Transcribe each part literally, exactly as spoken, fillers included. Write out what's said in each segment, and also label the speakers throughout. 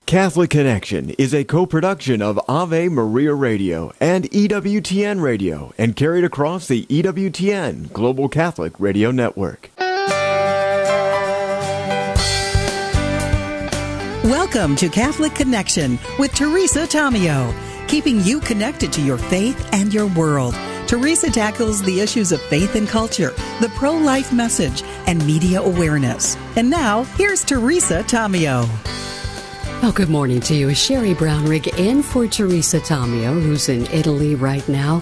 Speaker 1: Catholic Connection is a co-production of Ave Maria Radio and E W T N Radio and carried across the E W T N Global Catholic Radio Network.
Speaker 2: Welcome to Catholic Connection with Teresa Tomeo, keeping you connected to your faith and your world. Teresa tackles the issues of faith and culture, the pro-life message, and media awareness. And now, here's Teresa Tomeo.
Speaker 3: Well, good morning to you. Sherry Brownrigg in for Teresa Tomeo, who's in Italy right now.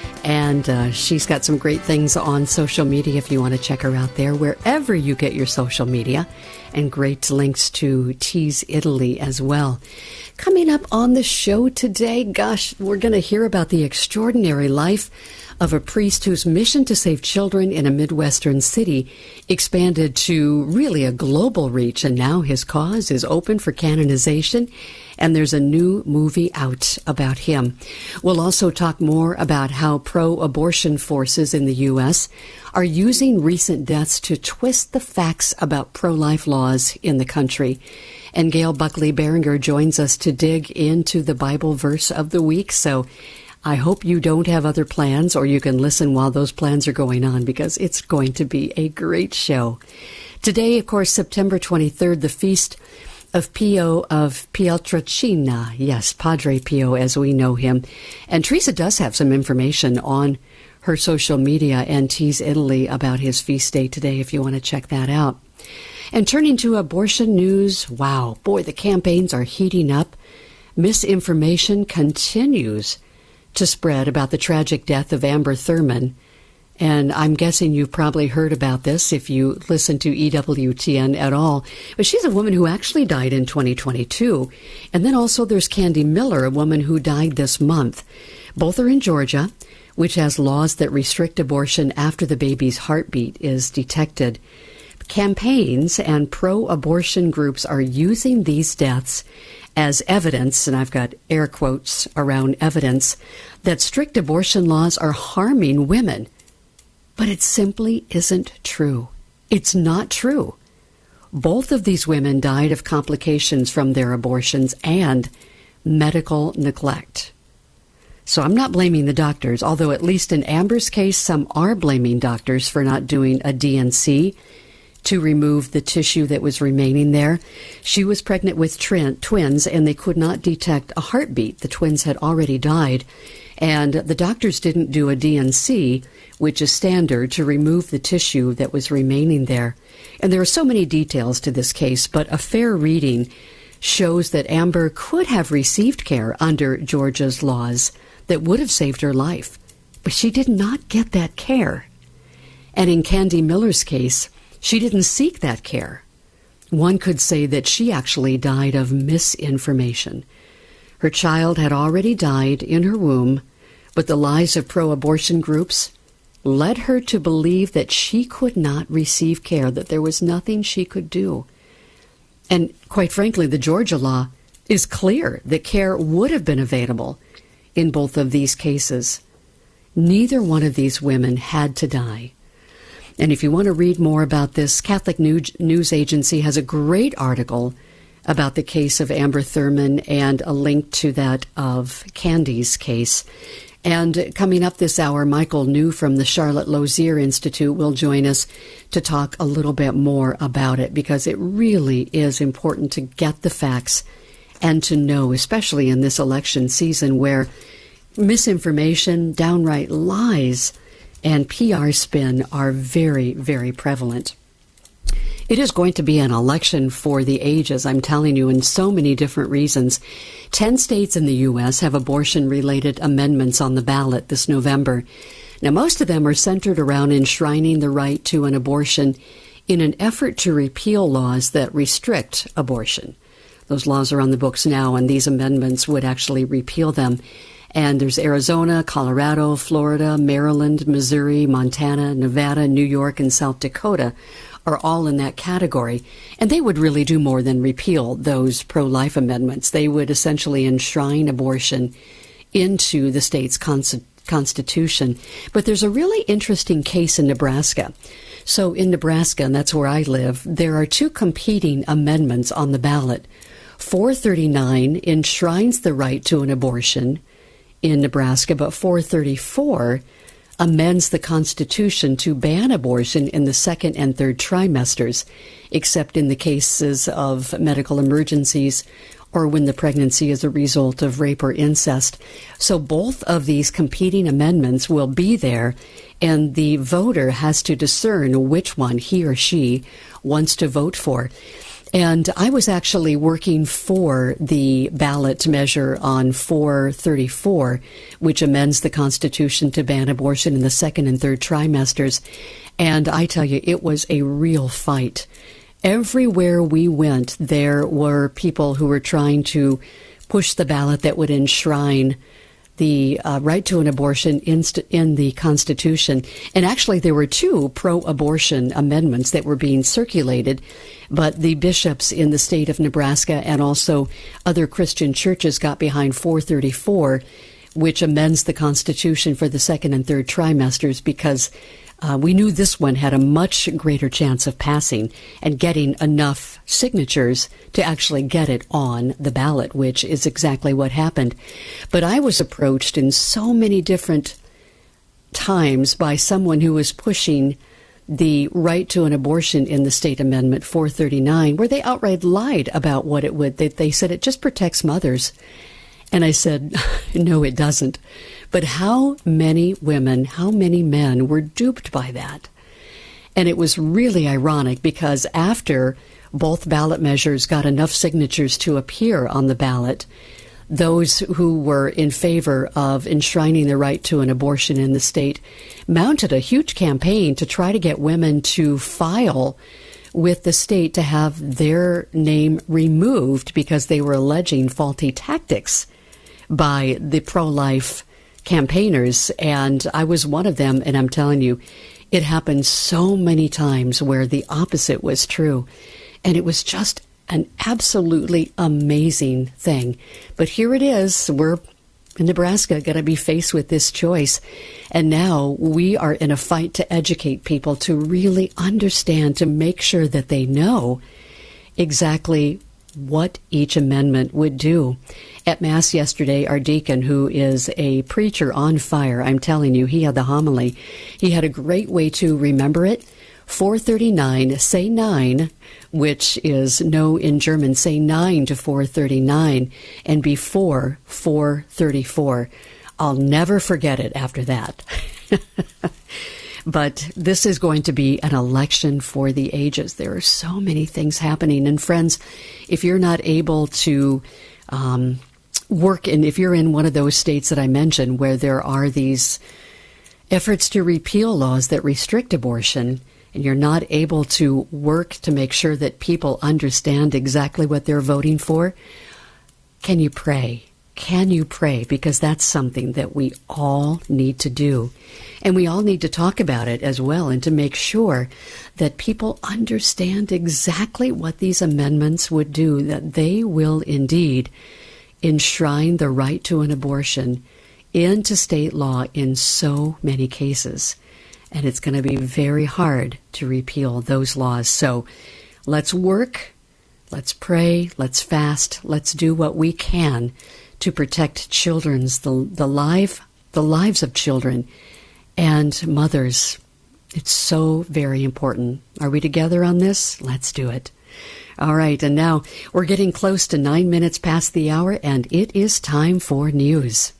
Speaker 3: And uh, she's got some great things on social media if you want to check her out there, wherever you get your social media. And great links to Tease Italy as well. Coming up on the show today, gosh, we're going to hear about the extraordinary life of a priest whose mission to save children in a Midwestern city expanded to really a global reach, and now his cause is open for canonization, and there's a new movie out about him. We'll also talk more about how pro-abortion forces in the U S are using recent deaths to twist the facts about pro-life laws in the country. And Gail Buckley Berenger joins us to dig into the Bible verse of the week, so I hope you don't have other plans, or you can listen while those plans are going on, because it's going to be a great show. Today, of course, September twenty-third, the feast of Pio of Pietrelcina. Yes, Padre Pio as we know him. And Teresa does have some information on her social media and Tease Italy about his feast day today if you want to check that out. And turning to abortion news, wow, boy, the campaigns are heating up. Misinformation continues to spread about the tragic death of Amber Thurman. And I'm guessing you've probably heard about this if you listen to E W T N at all. But she's a woman who actually died in twenty twenty-two. And then also there's Candy Miller, a woman who died this month. Both are in Georgia, which has laws that restrict abortion after the baby's heartbeat is detected. Campaigns and pro-abortion groups are using these deaths as evidence, and I've got air quotes around evidence, that strict abortion laws are harming women. But it simply isn't true. It's not true. Both of these women died of complications from their abortions and medical neglect. So I'm not blaming the doctors, although at least in Amber's case, some are blaming doctors for not doing a D and C to remove the tissue that was remaining there. She was pregnant with trin- twins, and they could not detect a heartbeat. The twins had already died, and the doctors didn't do a D and C, which is standard, to remove the tissue that was remaining there. And there are so many details to this case, but a fair reading shows that Amber could have received care under Georgia's laws that would have saved her life, but she did not get that care. And in Candy Miller's case, she didn't seek that care. One could say that she actually died of misinformation. Her child had already died in her womb, but the lies of pro-abortion groups led her to believe that she could not receive care, that there was nothing she could do. And quite frankly, the Georgia law is clear that care would have been available in both of these cases. Neither one of these women had to die. And if you want to read more about this, Catholic News Agency has a great article about the case of Amber Thurman and a link to that of Candy's case. And coming up this hour, Michael New from the Charlotte Lozier Institute will join us to talk a little bit more about it, because it really is important to get the facts and to know, especially in this election season where misinformation, downright lies, and P R spin are very, very prevalent. It is going to be an election for the ages, I'm telling you, in so many different reasons. Ten states in the U S have abortion-related amendments on the ballot this November. Now, most of them are centered around enshrining the right to an abortion in an effort to repeal laws that restrict abortion. Those laws are on the books now, and these amendments would actually repeal them. And there's Arizona, Colorado, Florida, Maryland, Missouri, Montana, Nevada, New York, and South Dakota are all in that category. And they would really do more than repeal those pro-life amendments. They would essentially enshrine abortion into the state's const- constitution. But there's a really interesting case in Nebraska. So in Nebraska, and that's where I live, there are two competing amendments on the ballot four thirty-nine enshrines the right to an abortion in Nebraska, but four thirty-four amends the Constitution to ban abortion in the second and third trimesters, except in the cases of medical emergencies or when the pregnancy is a result of rape or incest. So both of these competing amendments will be there, and the voter has to discern which one he or she wants to vote for. And I was actually working for the ballot measure on four thirty-four, which amends the Constitution to ban abortion in the second and third trimesters. And I tell you, it was a real fight. Everywhere we went, there were people who were trying to push the ballot that would enshrine the uh, right to an abortion in, st- in the Constitution. And actually, there were two pro-abortion amendments that were being circulated, but the bishops in the state of Nebraska and also other Christian churches got behind four thirty-four, which amends the Constitution for the second and third trimesters, because Uh, we knew this one had a much greater chance of passing and getting enough signatures to actually get it on the ballot, which is exactly what happened. But I was approached in so many different times by someone who was pushing the right to an abortion in the state amendment four thirty-nine, where they outright lied about what it would. They, they said it just protects mothers. And I said, no, it doesn't. But how many women, how many men were duped by that? And it was really ironic, because after both ballot measures got enough signatures to appear on the ballot, those who were in favor of enshrining the right to an abortion in the state mounted a huge campaign to try to get women to file with the state to have their name removed because they were alleging faulty tactics by the pro-life campaigners, and I was one of them, and I'm telling you, it happened so many times where the opposite was true, and it was just an absolutely amazing thing. But here it is, we're in Nebraska going to be faced with this choice, and now we are in a fight to educate people to really understand, to make sure that they know exactly what each amendment would do. At Mass yesterday, our deacon, who is a preacher on fire, I'm telling you, he had the homily. He had a great way to remember it. four thirty-nine, say nine, which is no in German, say nine to four thirty-nine, and before four thirty-four. I'll never forget it after that. But this is going to be an election for the ages. There are so many things happening. And friends, if you're not able to um, work in, if you're in one of those states that I mentioned where there are these efforts to repeal laws that restrict abortion, and you're not able to work to make sure that people understand exactly what they're voting for, can you pray? Can you pray? Because that's something that we all need to do. And we all need to talk about it as well, and to make sure that people understand exactly what these amendments would do, that they will indeed enshrine the right to an abortion into state law in so many cases. And it's going to be very hard to repeal those laws. So let's work, let's pray, let's fast, let's do what we can to protect children's, the, the, life, the lives of children and mothers. It's so very important. Are we together on this? Let's do it. All right, and now we're getting close to nine minutes past the hour, and it is time for news.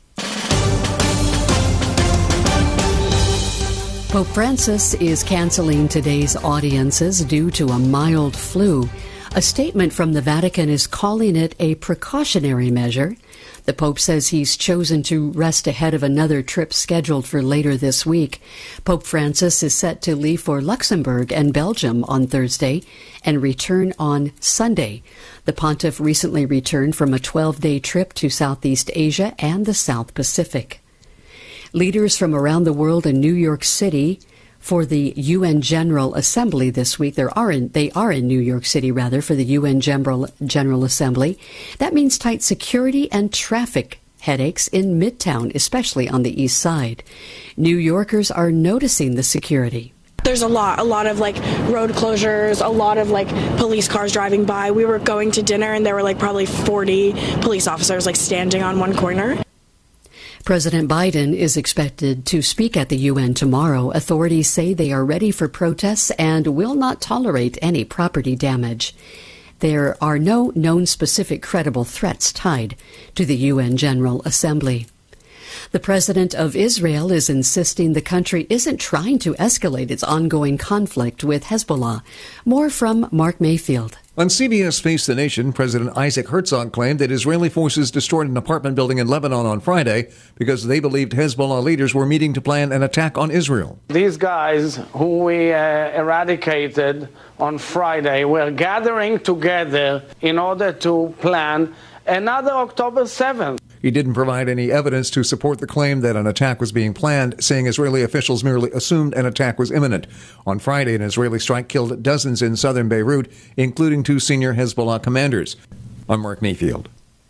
Speaker 3: Pope Francis is canceling today's audiences due to a mild flu. A statement from the Vatican is calling it a precautionary measure. The Pope says he's chosen to rest ahead of another trip scheduled for later this week. Pope Francis is set to leave for Luxembourg and Belgium on Thursday and return on Sunday. The pontiff recently returned from a twelve-day trip to Southeast Asia and the South Pacific. Leaders from around the world in New York City for the U N General Assembly this week. There are in, they are in New York City, rather, for the U N General, General Assembly. That means tight security and traffic headaches in Midtown, especially on the east side. New Yorkers are noticing the security.
Speaker 4: There's a lot, a lot of like road closures, a lot of like police cars driving by. We were going to dinner and there were like probably forty police officers like standing on one corner.
Speaker 3: President Biden is expected to speak at the U N tomorrow. Authorities say they are ready for protests and will not tolerate any property damage. There are no known specific credible threats tied to the U N General Assembly. The president of Israel is insisting the country isn't trying to escalate its ongoing conflict with Hezbollah. More from Mark Mayfield.
Speaker 5: On C B S Face the Nation, President Isaac Herzog claimed that Israeli forces destroyed an apartment building in Lebanon on Friday because they believed Hezbollah leaders were meeting to plan an attack on Israel.
Speaker 6: These guys who we uh, eradicated on Friday were gathering together in order to plan another October seventh.
Speaker 5: He didn't provide any evidence to support the claim that an attack was being planned, saying Israeli officials merely assumed an attack was imminent. On Friday, an Israeli strike killed dozens in southern Beirut, including two senior Hezbollah commanders. I'm Mark Mayfield.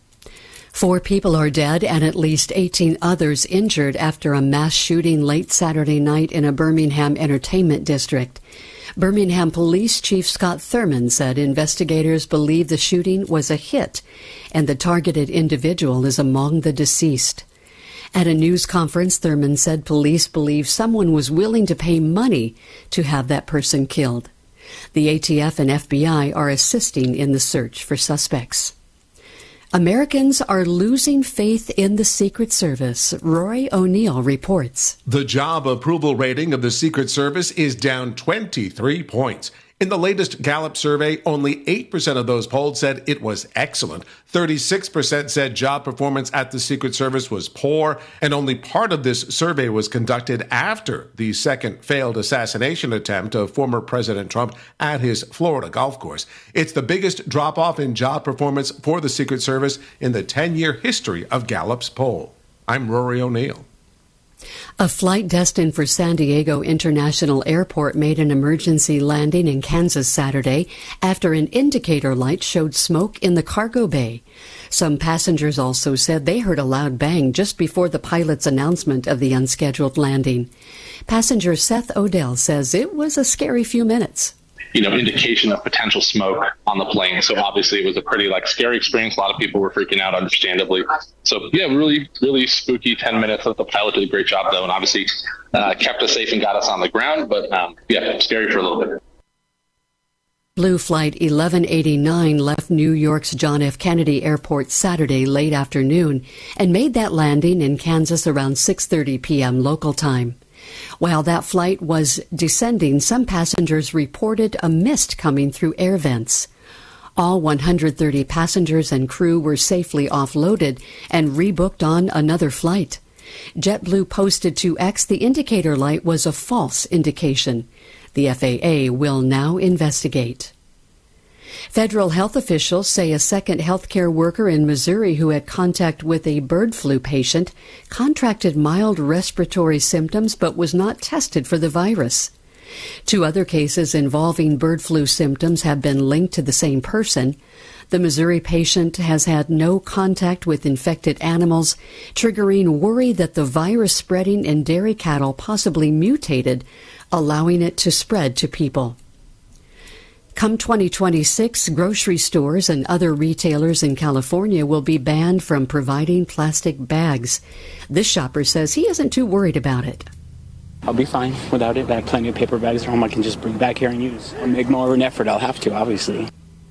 Speaker 3: Four people are dead and at least eighteen others injured after a mass shooting late Saturday night in a Birmingham entertainment district. Birmingham Police Chief Scott Thurman said investigators believe the shooting was a hit and the targeted individual is among the deceased. At a news conference, Thurman said police believe someone was willing to pay money to have that person killed. The A T F and F B I are assisting in the search for suspects. Americans are losing faith in the Secret Service. Roy O'Neill reports.
Speaker 7: The job approval rating of the Secret Service is down twenty-three points. In the latest Gallup survey, only eight percent of those polled said it was excellent. thirty-six percent said job performance at the Secret Service was poor, and only part of this survey was conducted after the second failed assassination attempt of former President Trump at his Florida golf course. It's the biggest drop-off in job performance for the Secret Service in the ten-year history of Gallup's poll. I'm Rory O'Neill.
Speaker 3: A flight destined for San Diego International Airport made an emergency landing in Kansas Saturday after an indicator light showed smoke in the cargo bay. Some passengers also said they heard a loud bang just before the pilot's announcement of the unscheduled landing. Passenger Seth Odell says it was a scary few minutes.
Speaker 8: You know, indication of potential smoke on the plane. So obviously it was a pretty like scary experience. A lot of people were freaking out, understandably. So yeah, really, really spooky ten minutes. The pilot did a great job though, and obviously uh, kept us safe and got us on the ground. But um, yeah, scary for a little bit.
Speaker 3: Blue Flight eleven eighty-nine left New York's John F. Kennedy Airport Saturday late afternoon and made that landing in Kansas around six thirty p.m. local time. While that flight was descending, some passengers reported a mist coming through air vents. All one hundred thirty passengers and crew were safely offloaded and rebooked on another flight. JetBlue posted to X the indicator light was a false indication. The F A A will now investigate. Federal health officials say a second healthcare worker in Missouri who had contact with a bird flu patient contracted mild respiratory symptoms but was not tested for the virus. Two other cases involving bird flu symptoms have been linked to the same person. The Missouri patient has had no contact with infected animals, triggering worry that the virus spreading in dairy cattle possibly mutated, allowing it to spread to people. Come twenty twenty-six, grocery stores and other retailers in California will be banned from providing plastic bags. This shopper says he isn't too worried about it.
Speaker 9: I'll be fine without it. I have plenty of paper bags at home I can just bring back here and use. I'll make more of an effort. I'll have to, obviously.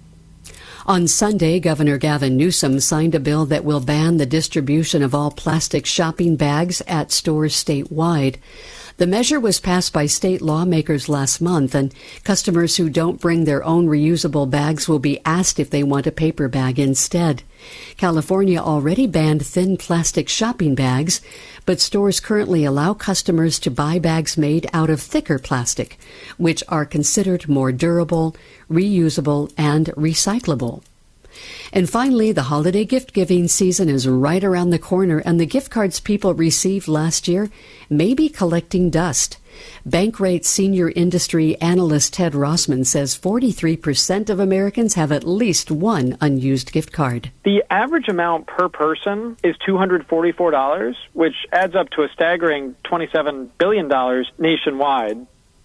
Speaker 3: On Sunday, Governor Gavin Newsom signed a bill that will ban the distribution of all plastic shopping bags at stores statewide. The measure was passed by state lawmakers last month, and customers who don't bring their own reusable bags will be asked if they want a paper bag instead. California already banned thin plastic shopping bags, but stores currently allow customers to buy bags made out of thicker plastic, which are considered more durable, reusable, and recyclable. And finally, the holiday gift-giving season is right around the corner, and the gift cards people received last year may be collecting dust. Bankrate senior industry analyst Ted Rossman says forty-three percent of Americans have at least one unused gift card.
Speaker 10: The average amount per person is two hundred forty-four dollars, which adds up to a staggering twenty-seven billion dollars nationwide.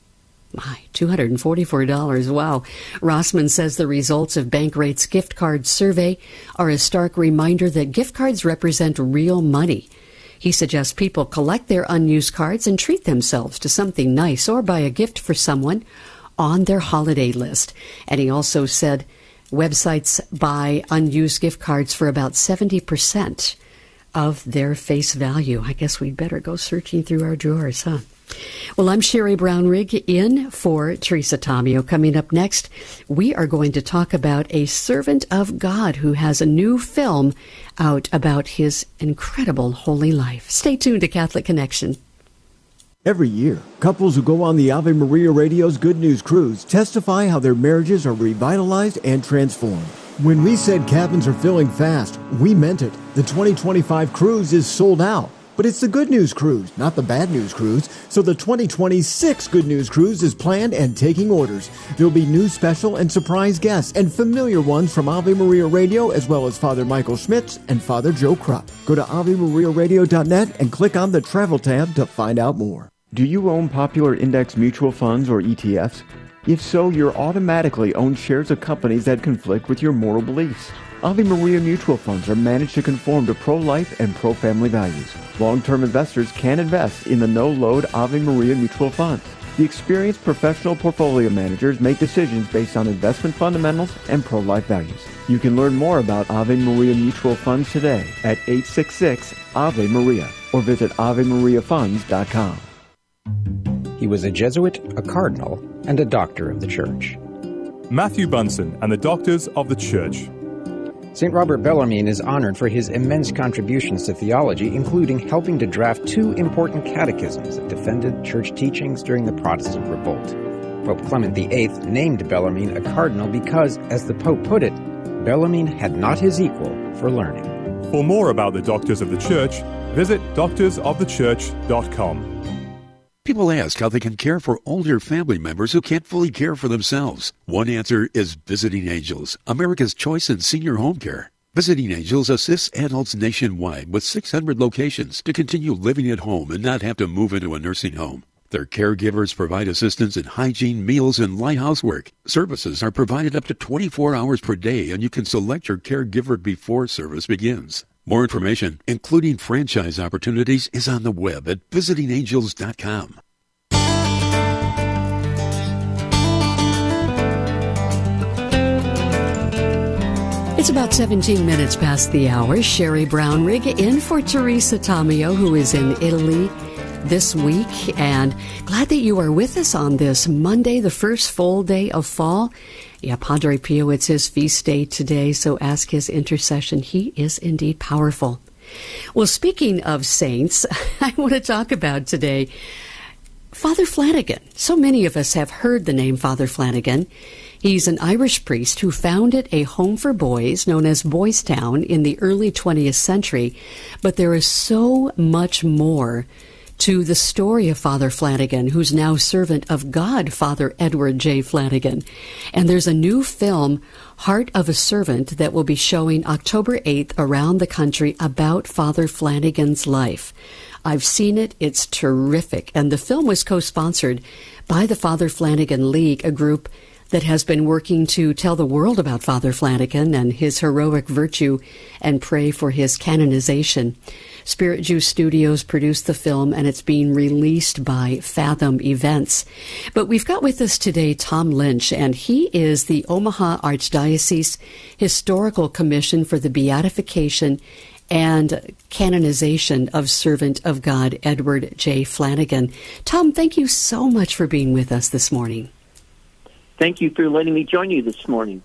Speaker 3: My, two hundred forty-four dollars. Wow. Rossman says the results of Bankrate's gift card survey are a stark reminder that gift cards represent real money. He suggests people collect their unused cards and treat themselves to something nice or buy a gift for someone on their holiday list. And he also said websites buy unused gift cards for about seventy percent of their face value. I guess we'd better go searching through our drawers, huh? Well, I'm Sherry Brown-Rigg in for Teresa Tomeo. Coming up next, we are going to talk about a servant of God who has a new film out about his incredible holy life. Stay tuned to Catholic Connection.
Speaker 1: Every year, couples who go on the Ave Maria Radio's Good News Cruise testify how their marriages are revitalized and transformed. When we said cabins are filling fast, we meant it. The twenty twenty-five cruise is sold out. But it's the Good News Cruise, not the Bad News Cruise. So the twenty twenty-six Good News Cruise is planned and taking orders. There'll be new special and surprise guests and familiar ones from Ave Maria Radio, as well as Father Michael Schmitz and Father Joe Krupp. Go to ave maria radio dot net and click on the Travel tab to find out more. Do you own popular index mutual funds or E T Fs? If so, you're automatically own shares of companies that conflict with your moral beliefs. Ave Maria mutual funds are managed to conform to pro-life and pro-family values. Long-term investors can invest in the no-load Ave Maria mutual funds. The experienced professional portfolio managers make decisions based on investment fundamentals and pro-life values. You can learn more about Ave Maria mutual funds today at eight six six Ave Maria or visit ave maria funds dot com.
Speaker 11: He was a Jesuit, a cardinal, and a doctor of the Church.
Speaker 12: Matthew Bunson and the Doctors of the Church.
Speaker 11: Saint Robert Bellarmine is honored for his immense contributions to theology, including helping to draft two important catechisms that defended church teachings during the Protestant revolt. Pope Clement the Eighth named Bellarmine a cardinal because, as the Pope put it, Bellarmine had not his equal for learning.
Speaker 12: For more about the Doctors of the Church, visit doctors of the church dot com.
Speaker 13: People ask how they can care for older family members who can't fully care for themselves. One answer is Visiting Angels, America's choice in senior home care. Visiting Angels assists adults nationwide with six hundred locations to continue living at home and not have to move into a nursing home. Their caregivers provide assistance in hygiene, meals, and light housework. Services are provided up to twenty-four hours per day, and you can select your caregiver before service begins. More information, including franchise opportunities, is on the web at visiting angels dot com.
Speaker 3: It's about seventeen minutes past the hour. Sherry Brown-Rigg in for Teresa Tomeo, who is in Italy this week. And glad that you are with us on this Monday, the first full day of fall. Yeah, Padre Pio, it's his feast day today, so ask his intercession. He is indeed powerful. Well, speaking of saints, I want to talk about today Father Flanagan. So many of us have heard the name Father Flanagan. He's an Irish priest who founded a home for boys known as Boys Town in the early twentieth century. But there is so much more to the story of Father Flanagan, who's now servant of God, Father Edward J. Flanagan. And there's a new film, Heart of a Servant, that will be showing October eighth around the country about Father Flanagan's life. I've seen it. It's terrific. And the film was co-sponsored by the Father Flanagan League, a group that has been working to tell the world about Father Flanagan and his heroic virtue and pray for his canonization. Spirit Juice Studios produced the film, and it's being released by Fathom Events. But we've got with us today Tom Lynch, and he is the Omaha Archdiocese Historical Commission for the Beatification and Canonization of Servant of God Edward J. Flanagan. Tom, thank you so much for being with us this morning.
Speaker 14: Thank you for letting me join you this morning.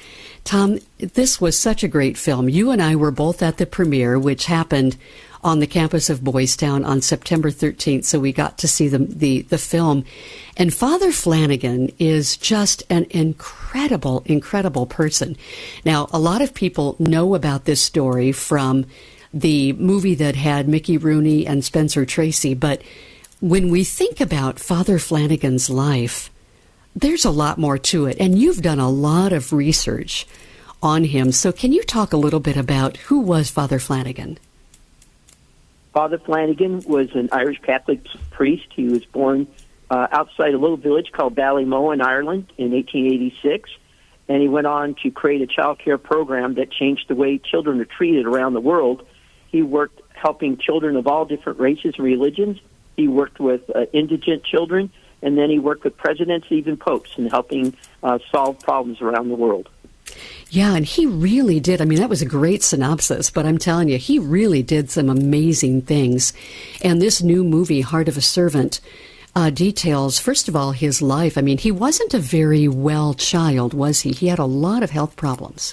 Speaker 3: Tom, this was such a great film. You and I were both at the premiere, which happened on the campus of Boys Town on September thirteenth, so we got to see the, the, the film. And Father Flanagan is just an incredible, incredible person. Now, a lot of people know about this story from the movie that had Mickey Rooney and Spencer Tracy, but when we think about Father Flanagan's life, there's a lot more to it, and you've done a lot of research on him. So can you talk a little bit about who was Father Flanagan?
Speaker 14: Father Flanagan was an Irish Catholic priest. He was born uh, outside a little village called Ballymoe in Ireland in eighteen eighty-six. And he went on to create a child care program that changed the way children are treated around the world. He worked helping children of all different races and religions. He worked with uh, indigent children, and then he worked with presidents, even popes, in helping uh, solve problems around the world.
Speaker 3: Yeah, and he really did. I mean, that was a great synopsis, but I'm telling you, he really did some amazing things. And this new movie, Heart of a Servant, uh, details, first of all, his life. I mean, he wasn't a very well child, was he? He had a lot of health problems.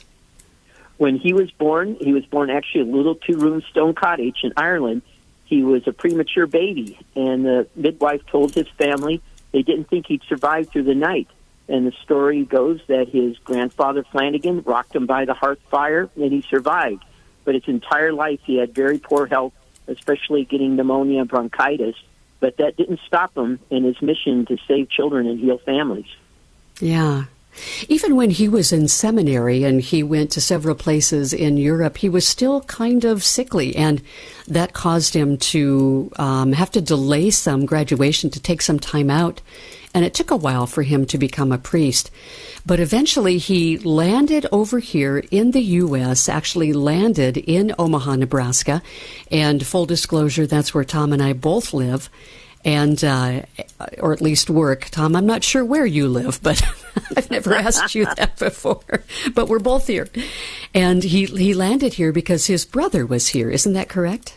Speaker 14: When he was born, he was born actually in a little two-room stone cottage in Ireland. He was a premature baby, and the midwife told his family they didn't think he'd survive through the night. And the story goes that his grandfather Flanagan rocked him by the hearth fire, and he survived. But his entire life, he had very poor health, especially getting pneumonia and bronchitis. But that didn't stop him in his mission to save children and heal families.
Speaker 3: Yeah. Even when he was in seminary and he went to several places in Europe, he was still kind of sickly, and that caused him to um, have to delay some graduation, to take some time out. And it took a while for him to become a priest. But eventually he landed over here in the U S, actually landed in Omaha, Nebraska. And full disclosure, that's where Tom and I both live, and uh, or at least work. Tom, I'm not sure where you live, but I've never asked you that before. But we're both here. And he, he landed here because his brother was here. Isn't that correct?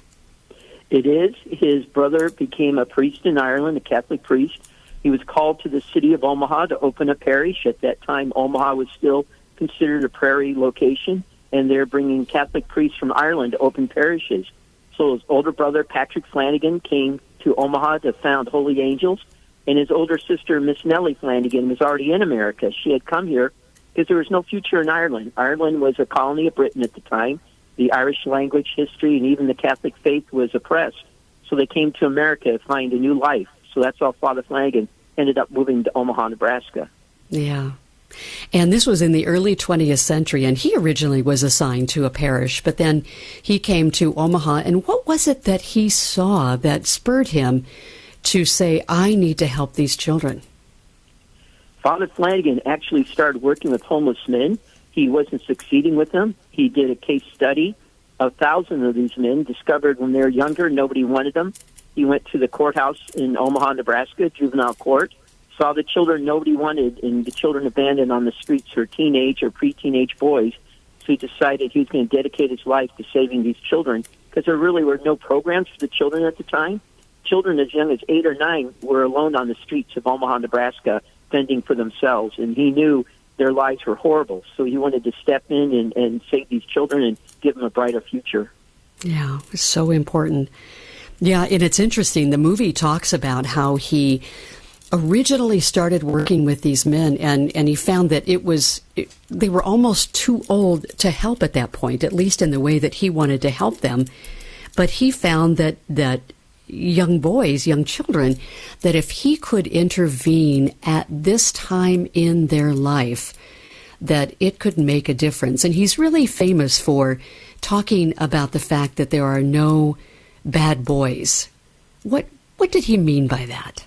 Speaker 14: It is. His brother became a priest in Ireland, a Catholic priest. He was called to the city of Omaha to open a parish. At that time, Omaha was still considered a prairie location, and they're bringing Catholic priests from Ireland to open parishes. So his older brother, Patrick Flanagan, came to Omaha to found Holy Angels, and his older sister, Miss Nellie Flanagan, was already in America. She had come here because there was no future in Ireland. Ireland was a colony of Britain at the time. The Irish language, history, and even the Catholic faith was oppressed. So they came to America to find a new life. So that's how Father Flanagan ended up moving to Omaha, Nebraska.
Speaker 3: Yeah. And this was in the early twentieth century, and he originally was assigned to a parish, but then he came to Omaha. And what was it that he saw that spurred him to say, I need to help these children?
Speaker 14: Father Flanagan actually started working with homeless men. He wasn't succeeding with them. He did a case study of thousands of these men, discovered when they were younger, nobody wanted them. He went to the courthouse in Omaha, Nebraska, juvenile court, saw the children nobody wanted and the children abandoned on the streets for teenage or pre-teenage boys. So he decided he was going to dedicate his life to saving these children because there really were no programs for the children at the time. Children as young as eight or nine were alone on the streets of Omaha, Nebraska, fending for themselves. And he knew their lives were horrible. So he wanted to step in and, and save these children and give them a brighter future.
Speaker 3: Yeah, it's so important. Yeah, and it's interesting. The movie talks about how he originally started working with these men, and, and he found that it was it, they were almost too old to help at that point, at least in the way that he wanted to help them. But he found that that young boys, young children, that if he could intervene at this time in their life, that it could make a difference. And he's really famous for talking about the fact that there are no bad boys. What what did he mean by that?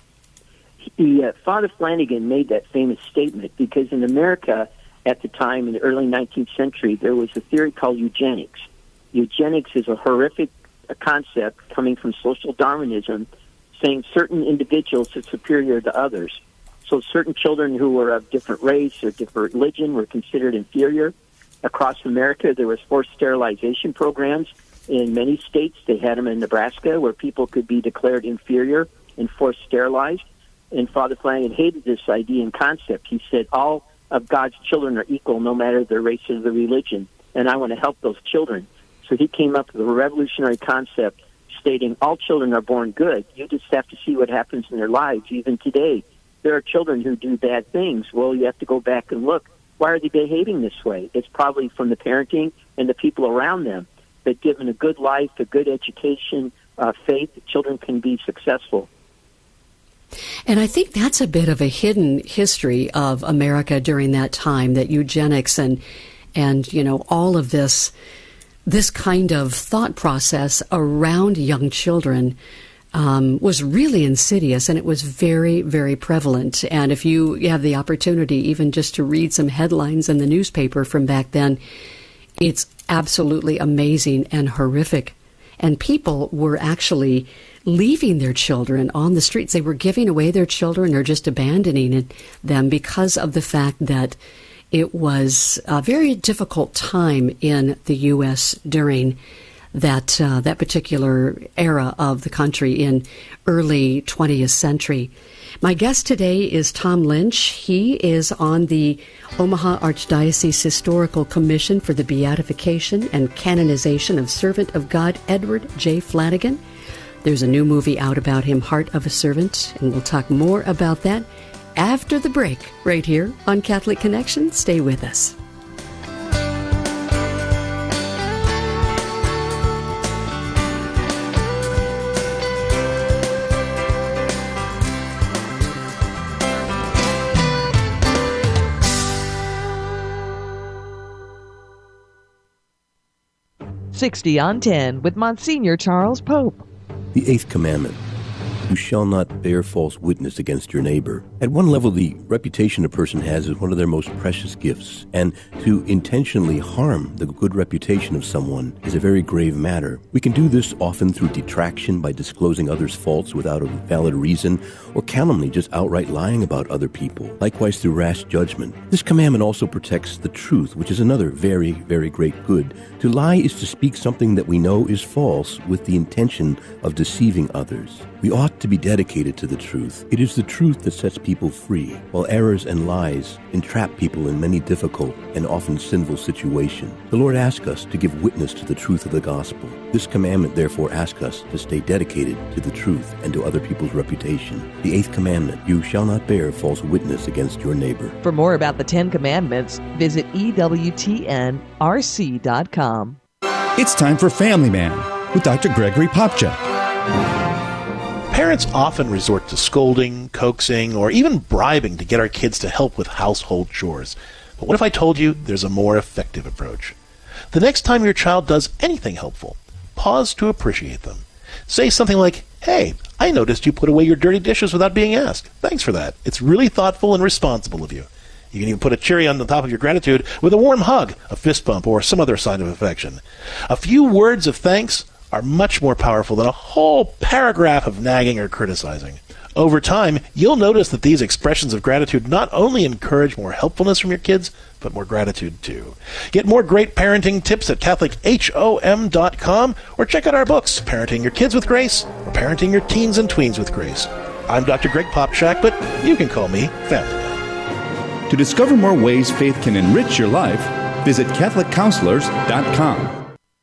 Speaker 14: He, uh, Father Flanagan made that famous statement because in America at the time, in the early nineteenth century, there was a theory called eugenics. Eugenics is a horrific a concept coming from social Darwinism, saying certain individuals are superior to others. So certain children who were of different race or different religion were considered inferior. Across America, there was forced sterilization programs. In many states, they had them in Nebraska, where people could be declared inferior and forced sterilized. And Father Flanagan hated this idea and concept. He said, all of God's children are equal, no matter their race or their religion, and I want to help those children. So he came up with a revolutionary concept stating all children are born good. You just have to see what happens in their lives. Even today, there are children who do bad things. Well, you have to go back and look. Why are they behaving this way? It's probably from the parenting and the people around them. But given a good life, a good education, uh, faith, children can be successful.
Speaker 3: And I think that's a bit of a hidden history of America during that time, that eugenics and, and you know, all of this, this kind of thought process around young children um, was really insidious, and it was very, very prevalent. And if you have the opportunity even just to read some headlines in the newspaper from back then, it's absolutely amazing and horrific. And people were actually leaving their children on the streets. They were giving away their children or just abandoning them because of the fact that it was a very difficult time in the U S during that uh, that particular era of the country in early twentieth century. My guest today is Tom Lynch. He is on the Omaha Archdiocese Historical Commission for the Beatification and Canonization of Servant of God Edward J. Flanagan. There's a new movie out about him, Heart of a Servant, and we'll talk more about that after the break right here on Catholic Connection. Stay with us.
Speaker 15: sixty on ten with Monsignor Charles Pope.
Speaker 16: The Eighth Commandment. You shall not bear false witness against your neighbor. At one level, the reputation a person has is one of their most precious gifts, and to intentionally harm the good reputation of someone is a very grave matter. We can do this often through detraction by disclosing others' faults without a valid reason, or calumny, just outright lying about other people, likewise through rash judgment. This commandment also protects the truth, which is another very, very great good. To lie is to speak something that we know is false with the intention of deceiving others. We ought to be dedicated to the truth. It is the truth that sets people free, while errors and lies entrap people in many difficult and often sinful situations. The Lord asks us to give witness to the truth of the gospel. This commandment therefore asks us to stay dedicated to the truth and to other people's reputation. The Eighth Commandment, you shall not bear false witness against your neighbor.
Speaker 15: For more about the Ten Commandments, visit E W T N R C dot com.
Speaker 17: It's time for Family Man with Doctor Gregory Popcak.
Speaker 18: Parents often resort to scolding, coaxing, or even bribing to get our kids to help with household chores. But what if I told you there's a more effective approach? The next time your child does anything helpful, pause to appreciate them. Say something like, "Hey, I noticed you put away your dirty dishes without being asked. Thanks for that. It's really thoughtful and responsible of you." You can even put a cherry on the top of your gratitude with a warm hug, a fist bump, or some other sign of affection. A few words of thanks are much more powerful than a whole paragraph of nagging or criticizing. Over time, you'll notice that these expressions of gratitude not only encourage more helpfulness from your kids, but more gratitude too. Get more great parenting tips at Catholic H O M dot com or check out our books, Parenting Your Kids with Grace or Parenting Your Teens and Tweens with Grace. I'm Doctor Greg Popcak, but you can call me Family Man.
Speaker 17: To discover more ways faith can enrich your life, visit Catholic Counselors dot com.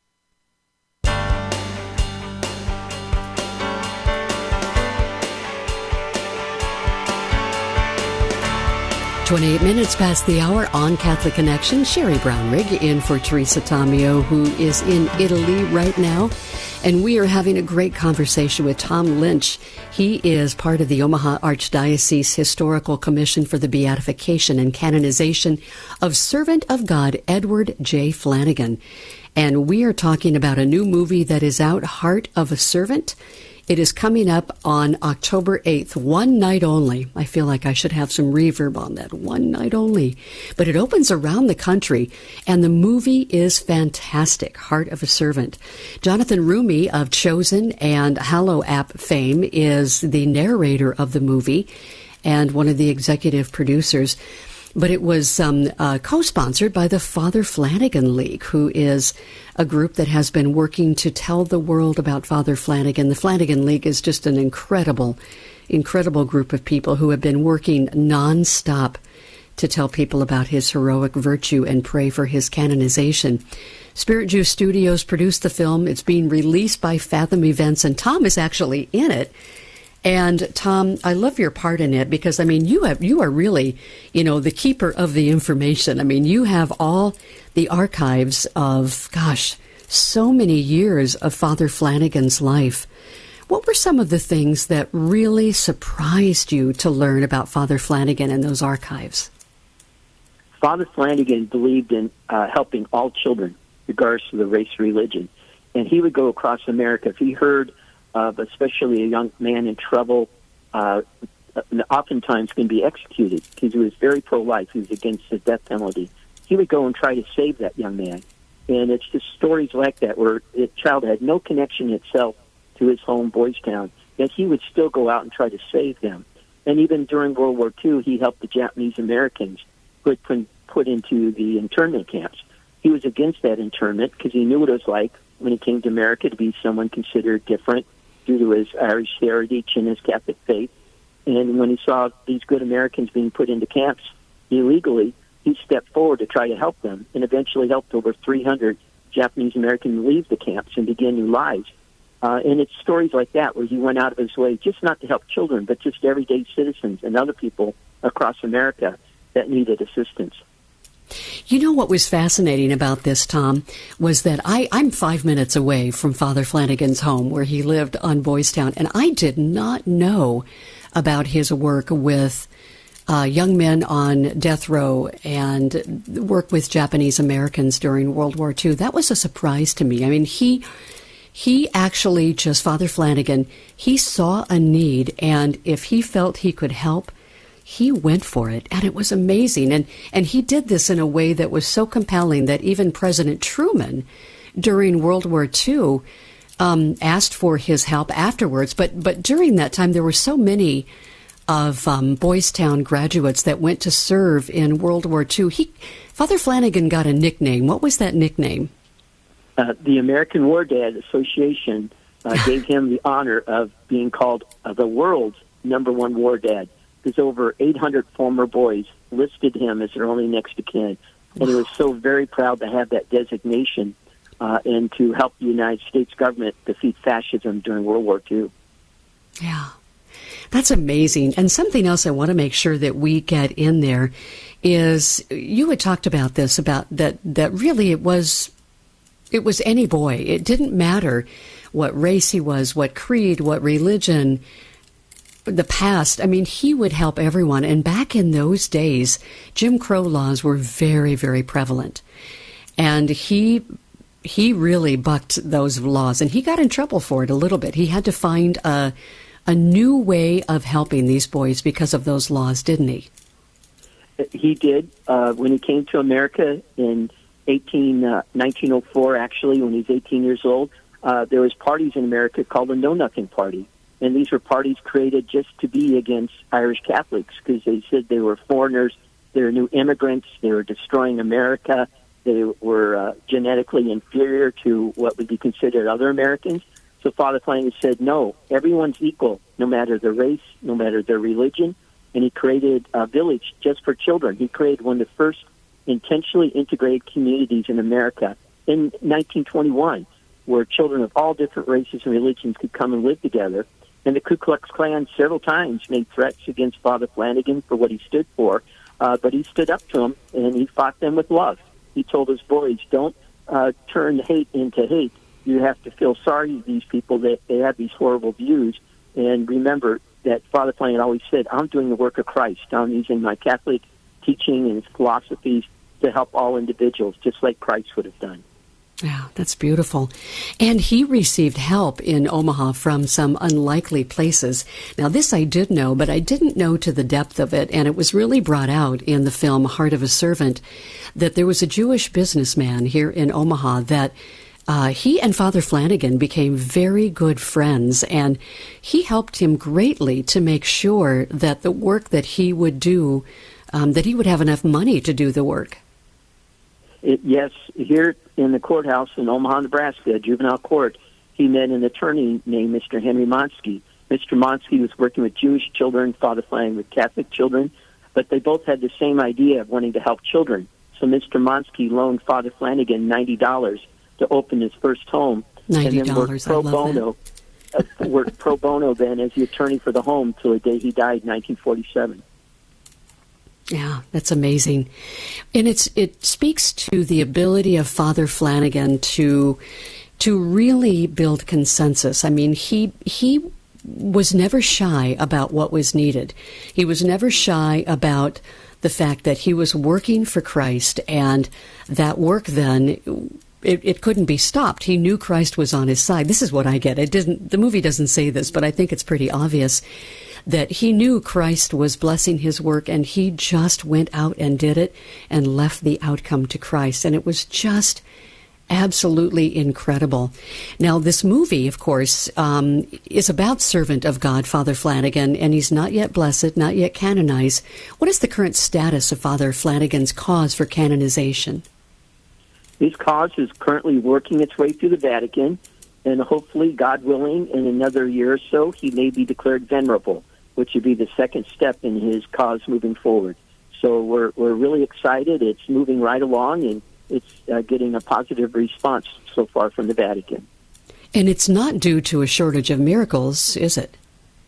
Speaker 3: twenty-eight minutes past the hour on Catholic Connection. Sherry Brown-Rigg in for Teresa Tomeo, who is in Italy right now. And we are having a great conversation with Tom Lynch. He is part of the Omaha Archdiocese Historical Commission for the Beatification and Canonization of Servant of God Edward J. Flanagan. And we are talking about a new movie that is out, Heart of a Servant. It is coming up on October eighth, one night only. I feel like I should have some reverb on that, one night only. But it opens around the country, and the movie is fantastic, Heart of a Servant. Jonathan Rumi of Chosen and Hallow app fame is the narrator of the movie and one of the executive producers. But it was um, uh, co-sponsored by the Father Flanagan League, who is a group that has been working to tell the world about Father Flanagan. The Flanagan League is just an incredible, incredible group of people who have been working nonstop to tell people about his heroic virtue and pray for his canonization. Spirit Juice Studios produced the film. It's being released by Fathom Events, and Tom is actually in it. And Tom, I love your part in it because, I mean, you have you are really, you know, the keeper of the information. I mean, you have all the archives of, gosh, so many years of Father Flanagan's life. What were some of the things that really surprised you to learn about Father Flanagan in those archives?
Speaker 14: Father Flanagan believed in uh, helping all children, regardless of the race or religion. And he would go across America. If he heard of especially a young man in trouble, uh, oftentimes can be executed, because he was very pro-life. He was against the death penalty. He would go and try to save that young man. And it's just stories like that where the child had no connection itself to his home, Boys Town, yet he would still go out and try to save them. And even during World War Two, he helped the Japanese Americans who had been put into the internment camps. He was against that internment because he knew what it was like when he came to America to be someone considered different due to his Irish heritage and his Catholic faith. And when he saw these good Americans being put into camps illegally, he stepped forward to try to help them, and eventually helped over three hundred Japanese Americans leave the camps and begin new lives. Uh, and it's stories like that where he went out of his way just not to help children, but just everyday citizens and other people across America that needed assistance.
Speaker 3: You know what was fascinating about this, Tom, was that I, I'm five minutes away from Father Flanagan's home where he lived on Boys Town, and I did not know about his work with uh, young men on death row and work with Japanese Americans during World War Two. That was a surprise to me. I mean, he he actually just, Father Flanagan, he saw a need, and if he felt he could help, he went for it, and it was amazing. And and he did this in a way that was so compelling that even President Truman, during World War Two, um, asked for his help afterwards. But but during that time, there were so many of um, Boys Town graduates that went to serve in World War Two. He, Father Flanagan got a nickname. What was that nickname?
Speaker 14: Uh, the American War Dad Association uh, gave him the honor of being called uh, the world's number one war dad. There's over eight hundred former boys listed him as their only next of kin. And he was so very proud to have that designation uh, and to help the United States government defeat fascism during World War Two.
Speaker 3: Yeah, that's amazing. And something else I want to make sure that we get in there is, you had talked about this, about that, that really it was, it was any boy. It didn't matter what race he was, what creed, what religion, the past. I mean, he would help everyone. And back in those days, Jim Crow laws were very, very prevalent. And he he really bucked those laws, and he got in trouble for it a little bit. He had to find a, a new way of helping these boys because of those laws, didn't he?
Speaker 14: He did. Uh, when he came to America in eighteen, uh, nineteen oh four, actually, when he was eighteen years old, uh, there was parties in America called the Know Nothing Party. And these were parties created just to be against Irish Catholics because they said they were foreigners, they were new immigrants, they were destroying America, they were uh, genetically inferior to what would be considered other Americans. So Father Flanagan said, no, everyone's equal, no matter their race, no matter their religion. And he created a village just for children. He created one of the first intentionally integrated communities in America in nineteen twenty-one, where children of all different races and religions could come and live together. And the Ku Klux Klan several times made threats against Father Flanagan for what he stood for, uh, but he stood up to them, and he fought them with love. He told his boys, don't uh, turn hate into hate. You have to feel sorry for these people that they have these horrible views. And remember that Father Flanagan always said, I'm doing the work of Christ. I'm using my Catholic teaching and his philosophies to help all individuals, just like Christ would have done.
Speaker 3: Yeah, that's beautiful. And he received help in Omaha from some unlikely places. Now, this I did know, but I didn't know to the depth of it, and it was really brought out in the film Heart of a Servant, that there was a Jewish businessman here in Omaha that uh, he and Father Flanagan became very good friends, and he helped him greatly to make sure that the work that he would do, um, that he would have enough money to do the work.
Speaker 14: It, yes, here in the courthouse in Omaha, Nebraska, juvenile court, he met an attorney named Mister Henry Monsky. Mister Monsky was working with Jewish children, Father Flanagan with Catholic children, but they both had the same idea of wanting to help children. So Mister Monsky loaned Father Flanagan ninety dollars to open his first home.
Speaker 3: ninety dollars,
Speaker 14: and then worked pro bono, uh, worked pro bono then as the attorney for the home till the day he died in nineteen forty-seven.
Speaker 3: Yeah, that's amazing. And it's it speaks to the ability of Father Flanagan to to really build consensus. I mean, he he was never shy about what was needed. He was never shy about the fact that he was working for Christ, and that work then it, it couldn't be stopped. He knew Christ was on his side. This is what I get. It didn't. The movie doesn't say this, but I think it's pretty obvious that he knew Christ was blessing his work, and he just went out and did it and left the outcome to Christ. And it was just absolutely incredible. Now, this movie, of course, um, is about servant of God, Father Flanagan, and he's not yet blessed, not yet canonized. What is the current status of Father Flanagan's cause for canonization?
Speaker 14: His cause is currently working its way through the Vatican, and hopefully, God willing, in another year or so, he may be declared venerable, which would be the second step in his cause moving forward. So we're we're really excited. It's moving right along, and it's uh, getting a positive response so far from the Vatican.
Speaker 3: And it's not due to a shortage of miracles, is it?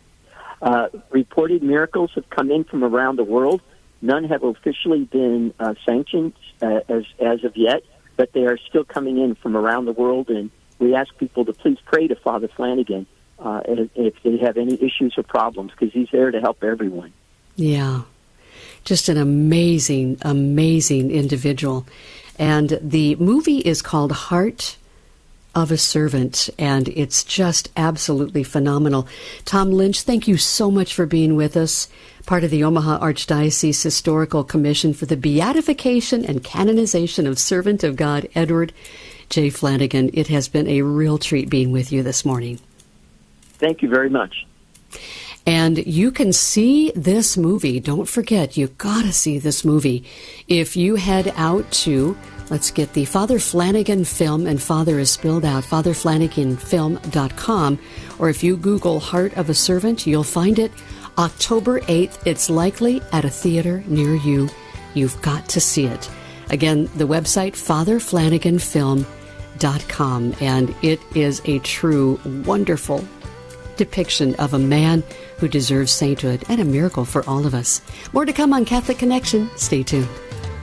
Speaker 14: Uh, reported miracles have come in from around the world. None have officially been uh, sanctioned uh, as as of yet, but they are still coming in from around the world, and we ask people to please pray to Father Flanagan uh, if they have any issues or problems, because he's there to help everyone.
Speaker 3: Yeah, just an amazing, amazing individual. And the movie is called Heart of a Servant, and it's just absolutely phenomenal. Tom Lynch, thank you so much for being with us, part of the Omaha Archdiocese Historical Commission for the Beatification and Canonization of Servant of God, Edward J. Flanagan. It has been a real treat being with you this morning.
Speaker 14: Thank you very much.
Speaker 3: And you can see this movie. Don't forget, you've got to see this movie. If you head out to, let's get the Father Flanagan film, and Father is spelled out, father flanagan film dot com, or if you Google Heart of a Servant, you'll find it. October eighth, it's likely at a theater near you. You've got to see it. Again, the website, father flanagan film dot com, and it is a true, wonderful depiction of a man who deserves sainthood and a miracle for all of us. More to come on Catholic Connection. Stay tuned.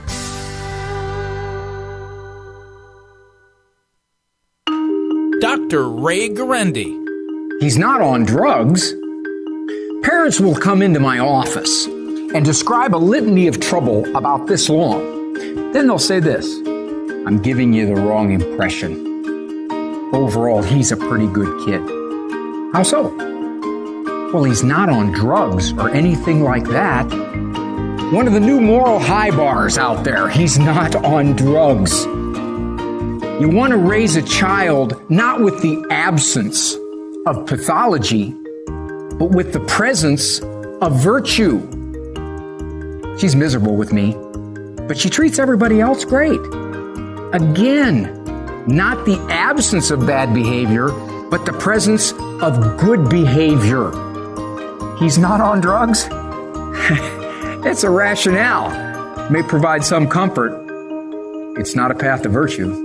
Speaker 19: Doctor Ray Guarendi.
Speaker 20: He's not on drugs. Parents will come into my office and describe a litany of trouble about this long. Then they'll say this: I'm giving you the wrong impression. Overall, he's a pretty good kid. How so? Well, he's not on drugs or anything like that. One of the new moral high bars out there, he's not on drugs. You want to raise a child not with the absence of pathology, but with the presence of virtue. She's miserable with me, but she treats everybody else great. Again, not the absence of bad behavior, but the presence of good behavior. He's not on drugs? It's a rationale. May provide some comfort. It's not a path to virtue.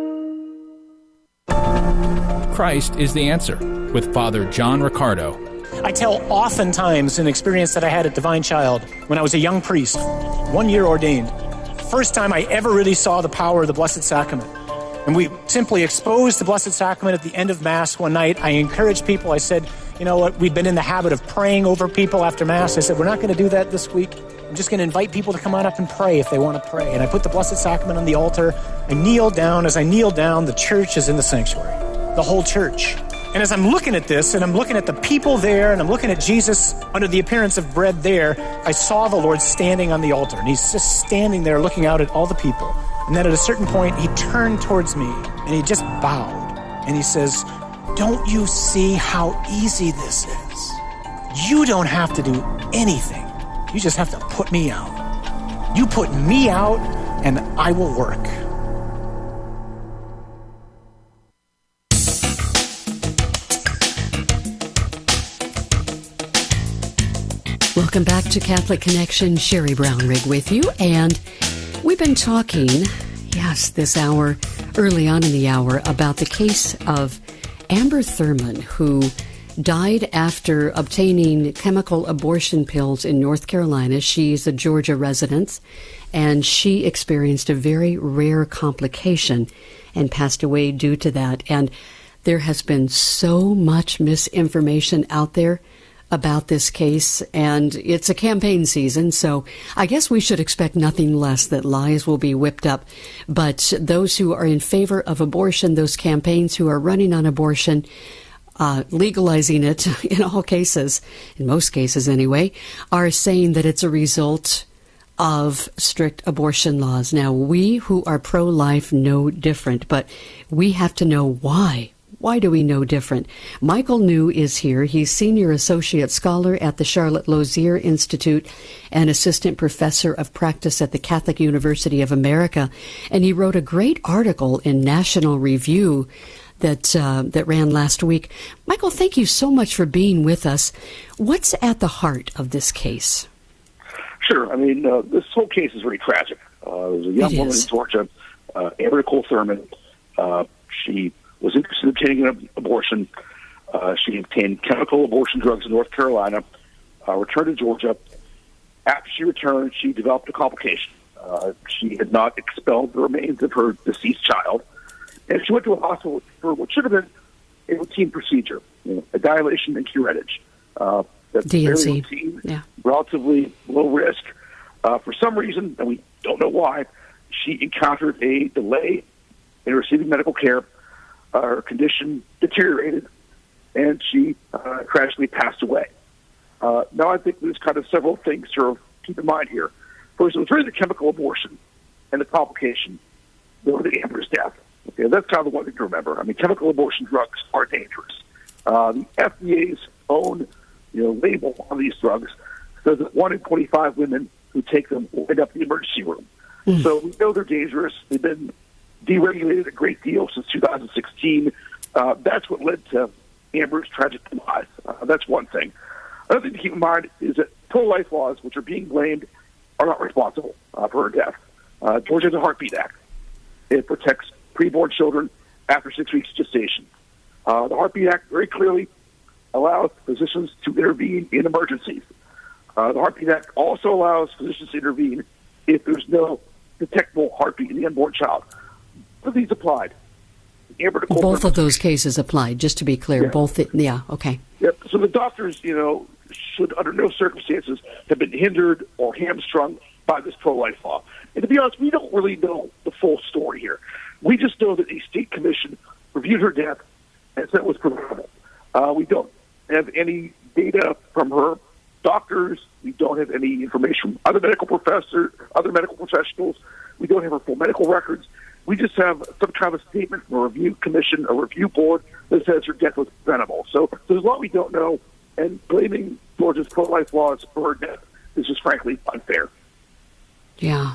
Speaker 19: Christ is the answer, with Father John Riccardo.
Speaker 21: I tell oftentimes an experience that I had at Divine Child when I was a young priest, one year ordained. First time I ever really saw the power of the Blessed Sacrament. And we simply exposed the Blessed Sacrament at the end of Mass one night. I encouraged people. I said, you know what, we've been in the habit of praying over people after Mass. I said, we're not going to do that this week. I'm just going to invite people to come on up and pray if they want to pray. And I put the Blessed Sacrament on the altar. I kneel down. As I kneel down, the church is in the sanctuary, the whole church. And as I'm looking at this, and I'm looking at the people there, and I'm looking at Jesus under the appearance of bread there, I saw the Lord standing on the altar. And he's just standing there looking out at all the people. And then at a certain point, he turned towards me, and he just bowed. And he says, don't you see how easy this is? You don't have to do anything. You just have to put me out. You put me out, and I will work.
Speaker 3: Welcome back to Catholic Connection. Sherry Brown-Rigg with you. And we've been talking, yes, this hour, early on in the hour, about the case of Amber Thurman, who died after obtaining chemical abortion pills in North Carolina. She's a Georgia resident, and she experienced a very rare complication and passed away due to that. And there has been so much misinformation out there about this case, and it's a campaign season, so I guess we should expect nothing less that lies will be whipped up. But those who are in favor of abortion, those campaigns who are running on abortion, uh, legalizing it in all cases, in most cases anyway, are saying that it's a result of strict abortion laws. Now, we who are pro-life know different, but we have to know why. Why do we know different? Michael New is here. He's Senior Associate Scholar at the Charlotte Lozier Institute and Assistant Professor of Practice at the Catholic University of America. And he wrote a great article in National Review that uh, that ran last week. Michael, thank you so much for being with us. What's at the heart of this case?
Speaker 2: Sure. I mean, uh, this whole case is very tragic. Uh, there was a young woman in Georgia, uh, Amber Nicole Thurman. Uh, she was interested in obtaining an abortion. Uh, she obtained chemical abortion drugs in North Carolina, uh, returned to Georgia. After she returned, she developed a complication. Uh, she had not expelled the remains of her deceased child, and she went to a hospital for what should have been a routine procedure, you know, a dilation and curettage. Uh, that's
Speaker 3: D N C.
Speaker 2: very routine,
Speaker 3: yeah.
Speaker 2: relatively low risk. Uh, for some reason, and we don't know why, she encountered a delay in receiving medical care. Uh, her condition deteriorated, and she uh, tragically passed away. Uh, now, I think there's kind of several things to keep in mind here. First, it was really the chemical abortion and the complication that led to Amber's death. Okay, that's kind of the one thing to remember. I mean, chemical abortion drugs are dangerous. Uh, the F D A's own, you know, label on these drugs says that one in twenty-five women who take them will end up in the emergency room. Mm. So we know they're dangerous. They've been deregulated a great deal since two thousand sixteen. Uh, that's what led to Amber's tragic demise. Uh, that's one thing. Another thing to keep in mind is that pro-life laws, which are being blamed, are not responsible uh, for her death. Uh, Georgia has a Heartbeat Act. It protects preborn children after six weeks gestation. Uh, the Heartbeat Act very clearly allows physicians to intervene in emergencies. Uh, the Heartbeat Act also allows physicians to intervene if there's no detectable heartbeat in the unborn child. Both of these applied. Amber Nicole
Speaker 3: Both of those cases applied, just to be clear.
Speaker 2: Yeah.
Speaker 3: Both, the, yeah, okay.
Speaker 2: Yep. So the doctors, you know, should under no circumstances have been hindered or hamstrung by this pro-life law. And to be honest, we don't really know the full story here. We just know that a state commission reviewed her death and said it was preventable. Uh, we don't have any data from her doctors. We don't have any information from other medical professors, other medical professionals. We don't have her full medical records. We just have some kind of a statement from a review commission, a review board that says her death was preventable. So there's a lot we don't know, and blaming Georgia's pro-life laws for her death is just frankly unfair.
Speaker 3: Yeah.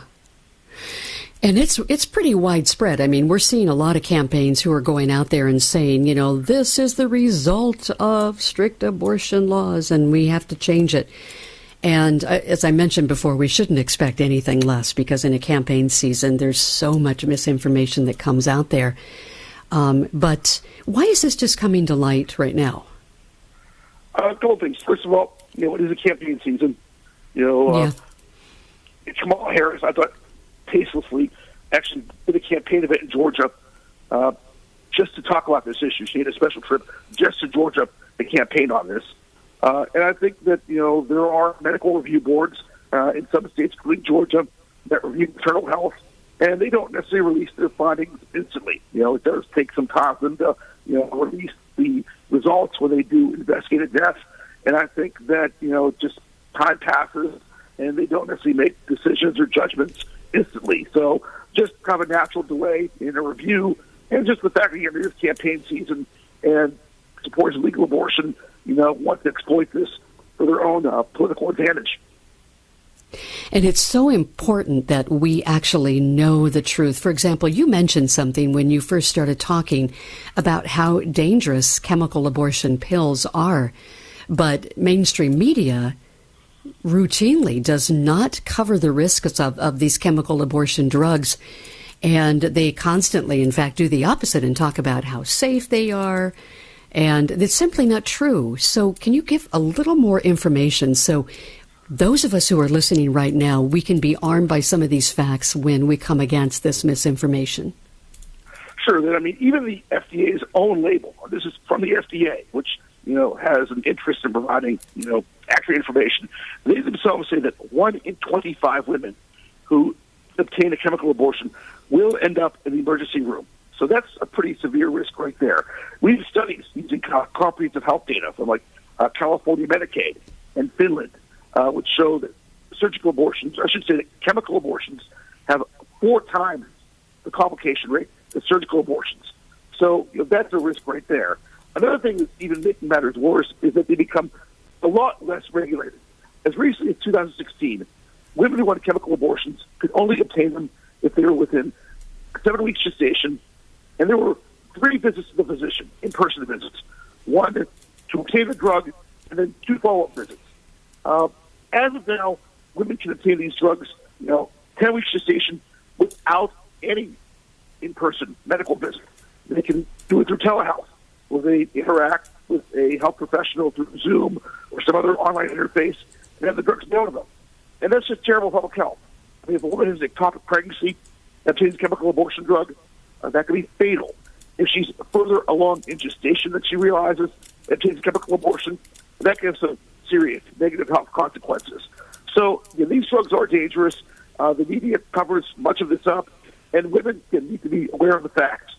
Speaker 3: And it's it's pretty widespread. I mean, we're seeing a lot of campaigns who are going out there and saying, you know, this is the result of strict abortion laws and we have to change it. And uh, as I mentioned before, we shouldn't expect anything less because in a campaign season, there's so much misinformation that comes out there. Um, but why is this just coming to light right now?
Speaker 2: Uh, a couple of things. First of all, you know, it is a campaign season. You know, uh, yeah. Kamala Harris, I thought, tastelessly actually did a campaign event in Georgia uh, just to talk about this issue. She had a special trip just to Georgia to campaign on this. Uh, and I think that, you know, there are medical review boards uh, in some states, including Georgia, that review maternal health, and they don't necessarily release their findings instantly. You know, it does take some time for them to, you know, release the results when they do investigate a death. And I think that, you know, just time passes, and they don't necessarily make decisions or judgments instantly. So just kind of a natural delay in a review, and just the fact that you're in this campaign season and supporters of legal abortion, you know, want to exploit this for their own uh, political advantage.
Speaker 3: And it's so important that we actually know the truth. For example, you mentioned something when you first started talking about how dangerous chemical abortion pills are. But mainstream media routinely does not cover the risks of, of these chemical abortion drugs. And they constantly, in fact, do the opposite and talk about how safe they are. And it's simply not true. So can you give a little more information so those of us who are listening right now, we can be armed by some of these facts when we come against this misinformation?
Speaker 2: Sure. I mean, even the F D A's own label, this is from the F D A, which you know, has an interest in providing, you know, accurate information. They themselves say that one in twenty-five women who obtain a chemical abortion will end up in the emergency room. So that's a pretty severe risk right there. We have studies using comprehensive health data from like uh, California Medicaid and Finland, uh, which show that surgical abortions, or I should say that chemical abortions, have four times the complication rate of surgical abortions. So you know, that's a risk right there. Another thing that's even making matters worse is that they become a lot less regulated. As recently as two thousand sixteen, women who wanted chemical abortions could only obtain them if they were within seven weeks gestation, and there were three visits to the physician, in-person visits. One to obtain the drug, and then two follow-up visits. Uh, as of now, women can obtain these drugs, you know, ten weeks gestation without any in-person medical visit. They can do it through telehealth, where they interact with a health professional through Zoom or some other online interface and have the drugs mailed to them. And that's just terrible public health. I mean, if a woman has ectopic pregnancy, obtains a chemical abortion drug, uh, that could be fatal. If she's further along in gestation than she realizes, obtains a chemical abortion, that can have some serious negative health consequences. So you know, these drugs are dangerous. Uh, the media covers much of this up, and women need to be aware of the facts.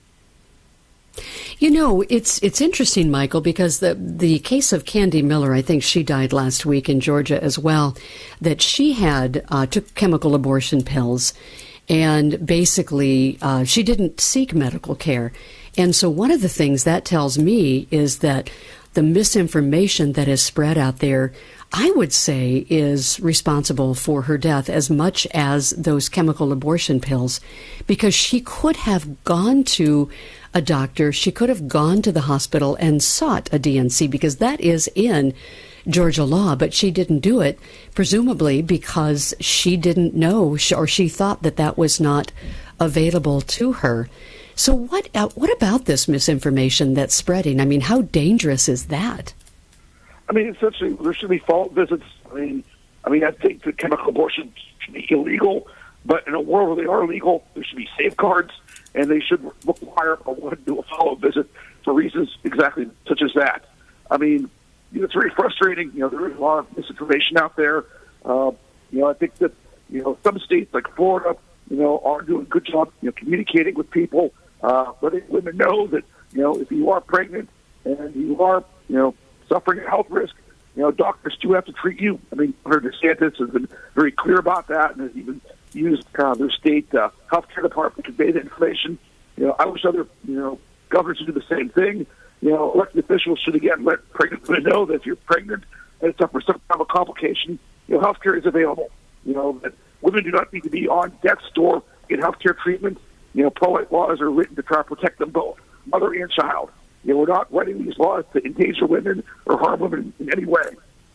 Speaker 3: You know, it's it's interesting, Michael, because the the case of Candy Miller, I think she died last week in Georgia as well, that she had uh, took chemical abortion pills, and basically uh, she didn't seek medical care. And so one of the things that tells me is that the misinformation that is spread out there, I would say, is responsible for her death as much as those chemical abortion pills, because she could have gone to a doctor, she could have gone to the hospital and sought a D N C, because that is in Georgia law, but she didn't do it, presumably because she didn't know, or she thought that that was not available to her. So what uh, what about this misinformation that's spreading? I mean, how dangerous is that?
Speaker 2: I mean, essentially, there should be follow-up visits. I mean, I mean, I think that chemical abortion should be illegal, but in a world where they are legal, there should be safeguards, and they should require a woman to do a follow-up visit for reasons exactly such as that. I mean, you know, it's very frustrating. You know, there is a lot of misinformation out there. Uh, you know, I think that, you know, some states like Florida, you know, are doing a good job, you know, communicating with people, uh, letting women know that, you know, if you are pregnant and you are, you know, suffering a health risk, you know, doctors do have to treat you. I mean, Governor DeSantis has been very clear about that and has even used uh, their state uh, health care department to convey that information. You know, I wish other, you know, governors would do the same thing. You know, elected officials should, again, let pregnant women know that if you're pregnant and it's up for some kind of a complication, you know, health care is available. You know, that women do not need to be on death's door to get health care treatment. You know, pro-life laws are written to try to protect them both, mother and child. You know, we're not writing these laws to endanger women or harm women in any way.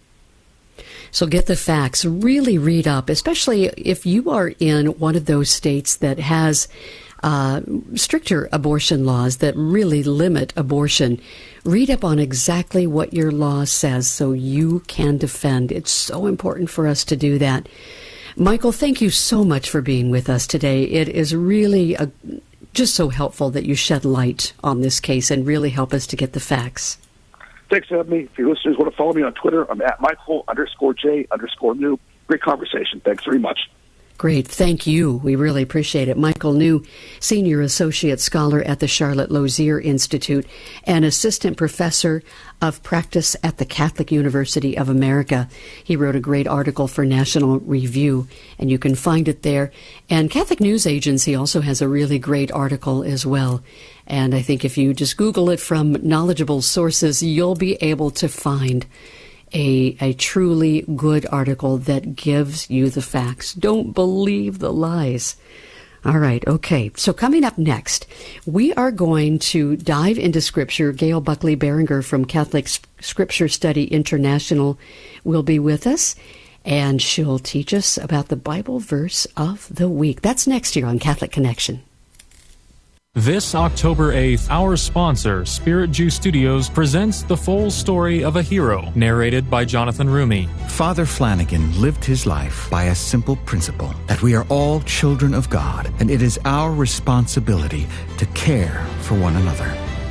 Speaker 3: So get the facts. Really read up, especially if you are in one of those states that has uh, stricter abortion laws that really limit abortion. Read up on exactly what your law says so you can defend. It's so important for us to do that. Michael, thank you so much for being with us today. It is really a, just so helpful that you shed light on this case and really help us to get the facts.
Speaker 2: Thanks for having me. If your listeners want to follow me on Twitter, I'm at Michael underscore J underscore New. Great conversation. Thanks very much.
Speaker 3: Great. Thank you. We really appreciate it. Michael New, Senior Associate Scholar at the Charlotte Lozier Institute and Assistant Professor of Practice at the Catholic University of America. He wrote a great article for National Review, and you can find it there. And Catholic News Agency also has a really great article as well. And I think if you just Google it from knowledgeable sources, you'll be able to find A, a truly good article that gives you the facts. Don't believe the lies. All right, okay. So coming up next, we are going to dive into Scripture. Gail Buckley Berenger from Catholic Scripture Study International will be with us, and she'll teach us about the Bible verse of the week. That's next year on Catholic Connection.
Speaker 4: This October eighth, our sponsor, Spirit Jew Studios, presents The Full Story of a Hero, narrated by Jonathan Rumi.
Speaker 22: Father Flanagan lived his life by a simple principle, that we are all children of God, and it is our responsibility to care for one another.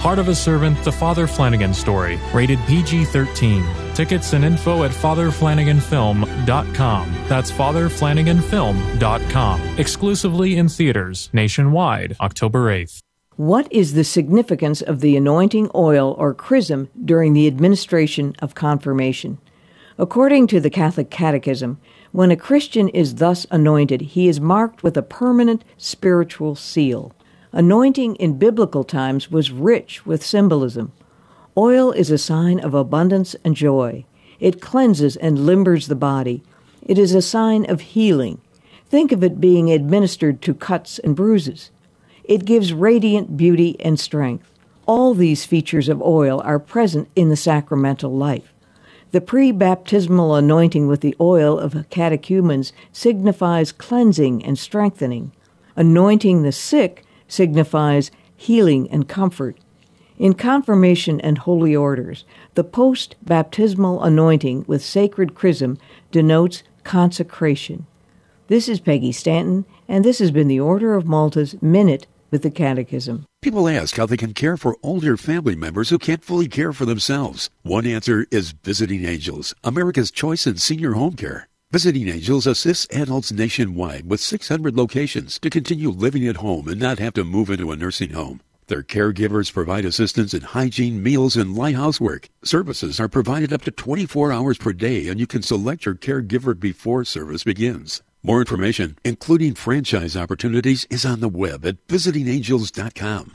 Speaker 4: Heart of a Servant, The Father Flanagan Story, rated P G thirteen. Tickets and info at father flanagan film dot com. That's father flanagan film dot com. Exclusively in theaters nationwide, October eighth.
Speaker 5: What is the significance of the anointing oil or chrism during the administration of confirmation? According to the Catholic Catechism, when a Christian is thus anointed, he is marked with a permanent spiritual seal. Anointing in biblical times was rich with symbolism. Oil is a sign of abundance and joy. It cleanses and limbers the body. It is a sign of healing. Think of it being administered to cuts and bruises. It gives radiant beauty and strength. All these features of oil are present in the sacramental life. The pre-baptismal anointing with the oil of catechumens signifies cleansing and strengthening. Anointing the sick signifies healing and comfort. In confirmation and holy orders, the post-baptismal anointing with sacred chrism denotes consecration. This is Peggy Stanton, and this has been the Order of Malta's Minute with the Catechism.
Speaker 13: People ask how they can care for older family members who can't fully care for themselves. One answer is Visiting Angels, America's choice in senior home care. Visiting Angels assists adults nationwide with six hundred locations to continue living at home and not have to move into a nursing home. Their caregivers provide assistance in hygiene, meals, and light housework. Services are provided up to twenty-four hours per day, and you can select your caregiver before service begins. More information, including franchise opportunities, is on the web at visiting angels dot com.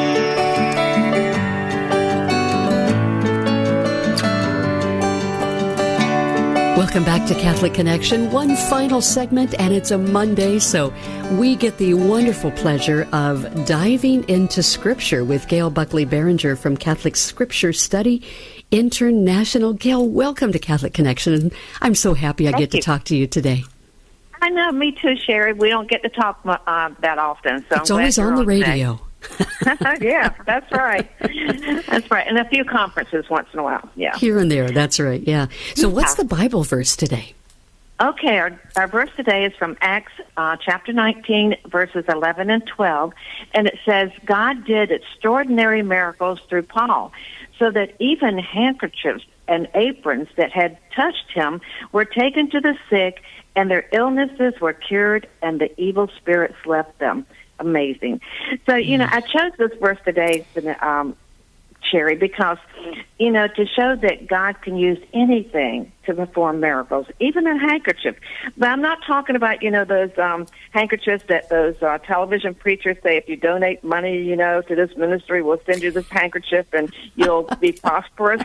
Speaker 3: Welcome back to Catholic Connection. One final segment, and it's a Monday, so we get the wonderful pleasure of diving into Scripture with Gail Buckley Berenger from Catholic Scripture Study International. Gail, welcome to Catholic Connection, and I'm so happy I
Speaker 6: Thank
Speaker 3: get
Speaker 6: you.
Speaker 3: to talk to you today.
Speaker 6: I know, me too, Sherry. We don't get to talk uh, that often, so
Speaker 3: It's
Speaker 6: I'm
Speaker 3: always
Speaker 6: glad
Speaker 3: on
Speaker 6: you're
Speaker 3: the radio.
Speaker 6: today. Yeah, that's right. That's right. And a few conferences once in a while. Yeah.
Speaker 3: Here and there, that's right, yeah. So what's the Bible verse today?
Speaker 6: Okay, our, our verse today is from Acts uh, chapter nineteen, verses eleven and twelve, and it says, God did extraordinary miracles through Paul, so that even handkerchiefs and aprons that had touched him were taken to the sick, and their illnesses were cured, and the evil spirits left them. Amazing. So, you know, I chose this verse today, um, Sherry, because, you know, to show that God can use anything to perform miracles, even a handkerchief. But I'm not talking about, you know, those um, handkerchiefs that those uh, television preachers say, if you donate money, you know, to this ministry, we'll send you this handkerchief and you'll be prosperous.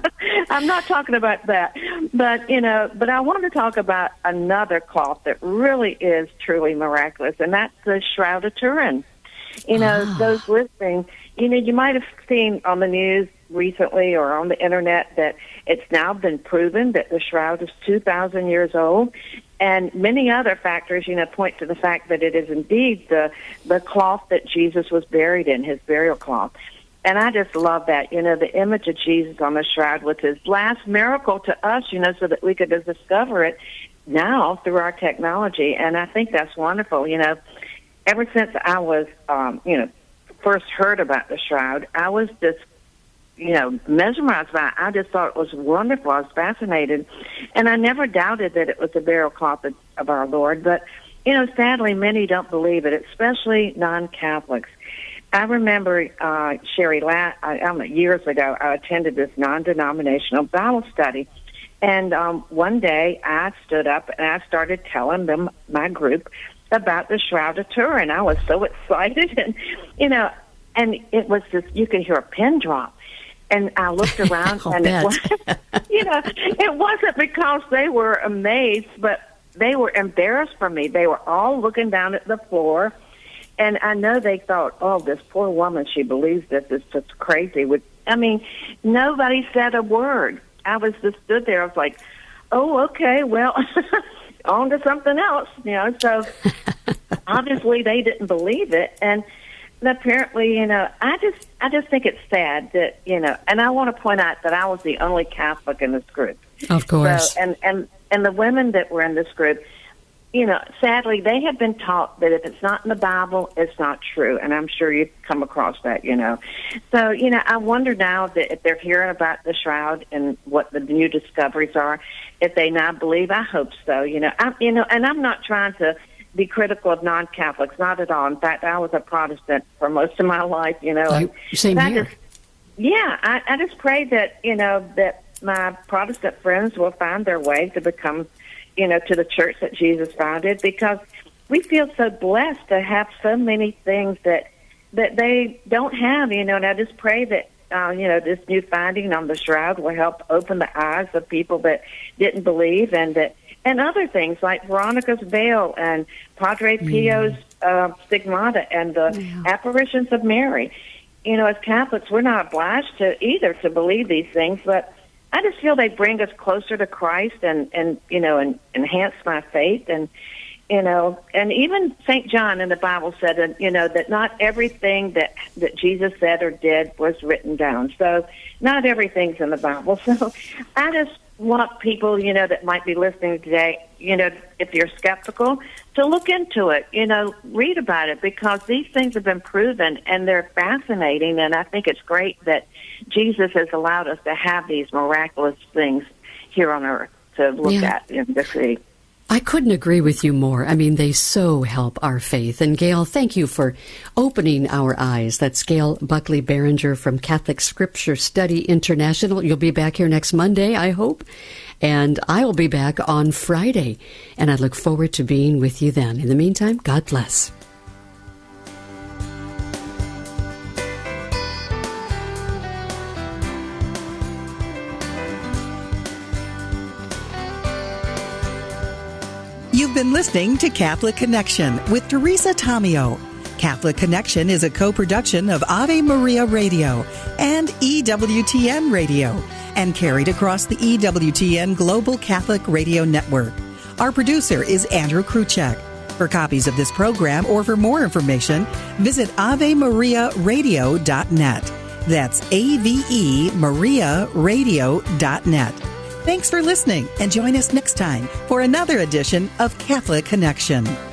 Speaker 6: I'm not talking about that. But, you know, but I want to talk about another cloth that really is truly miraculous, and that's the Shroud of Turin. You know, ah. those listening, you know, you might have seen on the news recently or on the internet that it's now been proven that the shroud is two thousand years old, and many other factors, you know, point to the fact that it is indeed the the cloth that Jesus was buried in, his burial cloth. And I just love that, you know, the image of Jesus on the shroud was his last miracle to us, you know, so that we could discover it now through our technology. And I think that's wonderful, you know. Ever since I was, um, you know, first heard about the shroud, I was just, you know, mesmerized by it. I just thought it was wonderful. I was fascinated. And I never doubted that it was the burial cloth of, of our Lord. But, you know, sadly, many don't believe it, especially non-Catholics. I remember, uh, Sherry, la- I, I don't know, years ago, I attended this non-denominational Bible study. And um, one day I stood up and I started telling them, my group, about the Shroud of Turin. I was so excited, and you know, and it was just, you could hear a pin drop. And I looked around, and it was, you know, it wasn't because they were amazed, but they were embarrassed for me. They were all looking down at the floor, and I know they thought, "Oh, this poor woman, she believes this. It's just crazy." With, I mean, nobody said a word. I was just stood there. I was like, "Oh, okay, well." On to something else, you know, so obviously they didn't believe it. And apparently, you know, I just I just think it's sad that, you know, and I want to point out that I was the only Catholic in this group.
Speaker 3: Of course.
Speaker 6: So, and, and, and the women that were in this group, you know, sadly, they have been taught that if it's not in the Bible, it's not true. And I'm sure you've come across that, you know. So, you know, I wonder now that if they're hearing about the shroud and what the new discoveries are, if they now believe. I hope so, you know. I, you know, and I'm not trying to be critical of non-Catholics, not at all. In fact, I was a Protestant for most of my life, you know.
Speaker 3: I, same
Speaker 6: I
Speaker 3: here.
Speaker 6: Just, yeah, I, I just pray that, you know, that my Protestant friends will find their way to become, you know, to the church that Jesus founded, because we feel so blessed to have so many things that that they don't have, you know. And I just pray that, uh, you know, this new finding on the shroud will help open the eyes of people that didn't believe, and that and other things like Veronica's veil and Padre Pio's uh, stigmata and the yeah. apparitions of Mary. You know, as Catholics, we're not obliged to either to believe these things, but I just feel they bring us closer to Christ and, and you know, and enhance my faith. And, you know, and even Saint John in the Bible said, uh, you know, that not everything that, that Jesus said or did was written down. So not everything's in the Bible. So I just want people, you know, that might be listening today, you know, if you're skeptical, to look into it, you know, read about it, because these things have been proven and they're fascinating. And I think it's great that Jesus has allowed us to have these miraculous things here on earth to look
Speaker 3: yeah.
Speaker 6: at and to see.
Speaker 3: I couldn't agree with you more. I mean, they so help our faith. And Gail, thank you for opening our eyes. That's Gail Buckley Barringer from Catholic Scripture Study International. You'll be back here next Monday, I hope. And I will be back on Friday. And I look forward to being with you then. In the meantime, God bless.
Speaker 7: You've been listening to Catholic Connection with Teresa Tomeo. Catholic Connection is a co-production of Ave Maria Radio and E W T N Radio, and carried across the E W T N Global Catholic Radio Network. Our producer is Andrew Kruchek. For copies of this program or for more information, visit ave maria radio dot net. That's A V E Maria Radio dot net. Thanks for listening, and join us next time for another edition of Catholic Connection.